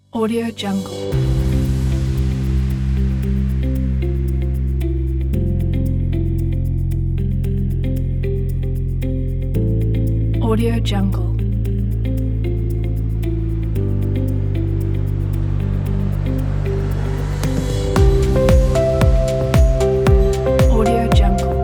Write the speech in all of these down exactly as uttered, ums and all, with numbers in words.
Audio Jungle. Audio Jungle. Audio Jungle.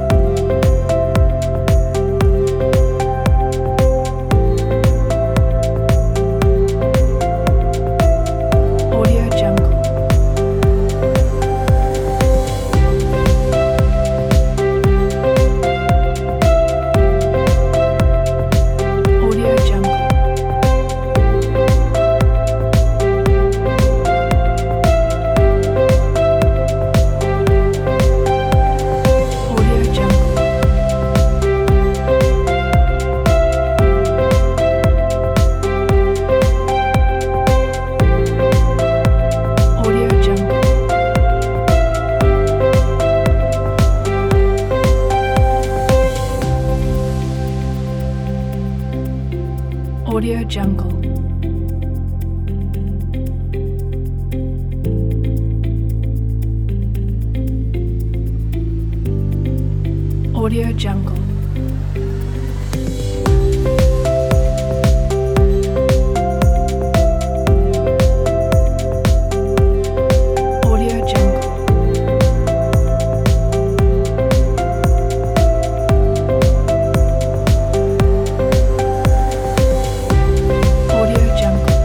Audio Jungle. Audio Jungle. Audio Jungle. Audio Jungle. Audio Jungle. Audio Jungle. Audio Jungle. Audio Jungle.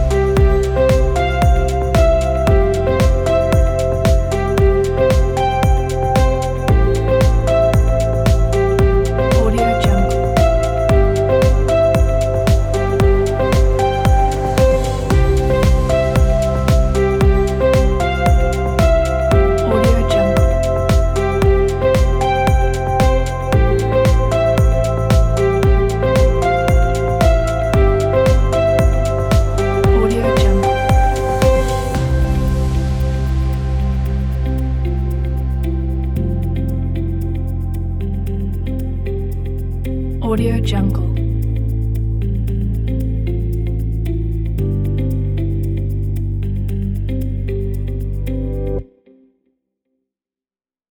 Audio Jungle. Audio Jungle. Audio Jungle. Audio Jungle.